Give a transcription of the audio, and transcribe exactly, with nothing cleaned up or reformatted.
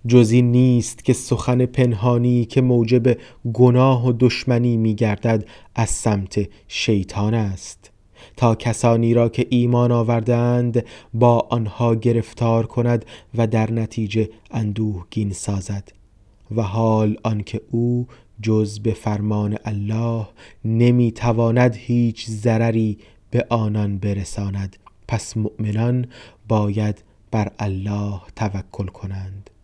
جزی نیست که سخن پنهانی که موجب گناه و دشمنی می گردد از سمت شیطان است، تا کسانی را که ایمان آوردند با آنها گرفتار کند و در نتیجه اندوهگین سازد. و حال آنکه او جز به فرمان الله نمی تواند هیچ ضرری به آنان برساند، پس مؤمنان باید بر الله توکل کنند.